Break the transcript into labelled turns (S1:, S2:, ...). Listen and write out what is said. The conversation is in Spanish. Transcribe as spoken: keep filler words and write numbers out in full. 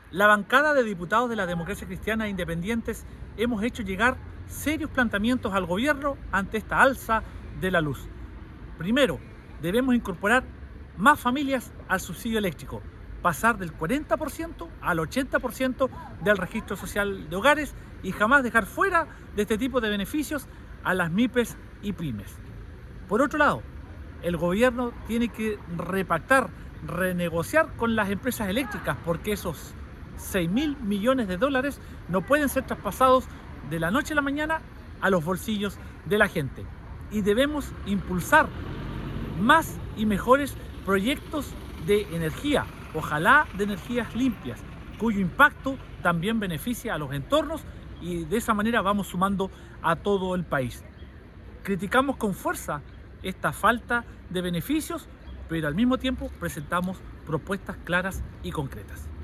S1: La bancada de diputados de la Democracia Cristiana e Independientes hemos hecho llegar serios planteamientos al gobierno ante esta alza de la luz. Primero, debemos incorporar más familias al subsidio eléctrico, pasar del cuarenta por ciento al ochenta por ciento del registro social de hogares y jamás dejar fuera de este tipo de beneficios a las MIPES y pymes. Por otro lado, el gobierno tiene que repactar, renegociar con las empresas eléctricas, porque esos seis mil millones de dólares no pueden ser traspasados de la noche a la mañana a los bolsillos de la gente. Y debemos impulsar más y mejores proyectos de energía, ojalá de energías limpias, cuyo impacto también beneficia a los entornos, y de esa manera vamos sumando a todo el país. Criticamos con fuerza esta falta de beneficios, pero al mismo tiempo presentamos propuestas claras y concretas.